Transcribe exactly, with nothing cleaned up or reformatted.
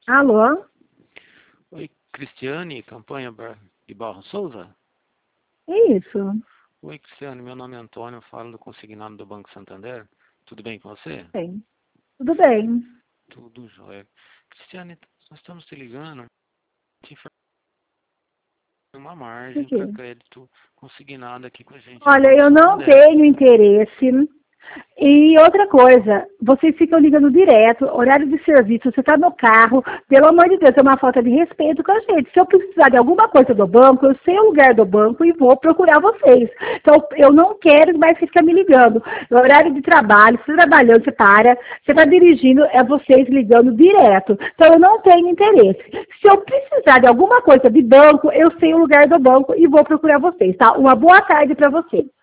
Alô? Oi, Cristiane, campanha Bar- de Barro Souza? É isso. Oi, Cristiane, meu nome é Antônio, eu falo do consignado do Banco Santander. Tudo bem com você? Bem. Tudo bem. Tudo jóia. Cristiane, nós estamos te ligando te informar uma Por margem para quê? crédito consignado aqui com a gente no Olha, Banco eu não Santander. tenho interesse. E outra coisa, vocês ficam ligando direto, horário de serviço, você está no carro, pelo amor de Deus, é uma falta de respeito com a gente. Se eu precisar de alguma coisa do banco, eu sei o lugar do banco e vou procurar vocês. Então, eu não quero mais ficar me ligando. No horário de trabalho, você está trabalhando, você para, você está dirigindo, é vocês ligando direto. Então, eu não tenho interesse. Se eu precisar de alguma coisa de banco, eu sei o lugar do banco e vou procurar vocês, tá? Uma boa tarde para vocês.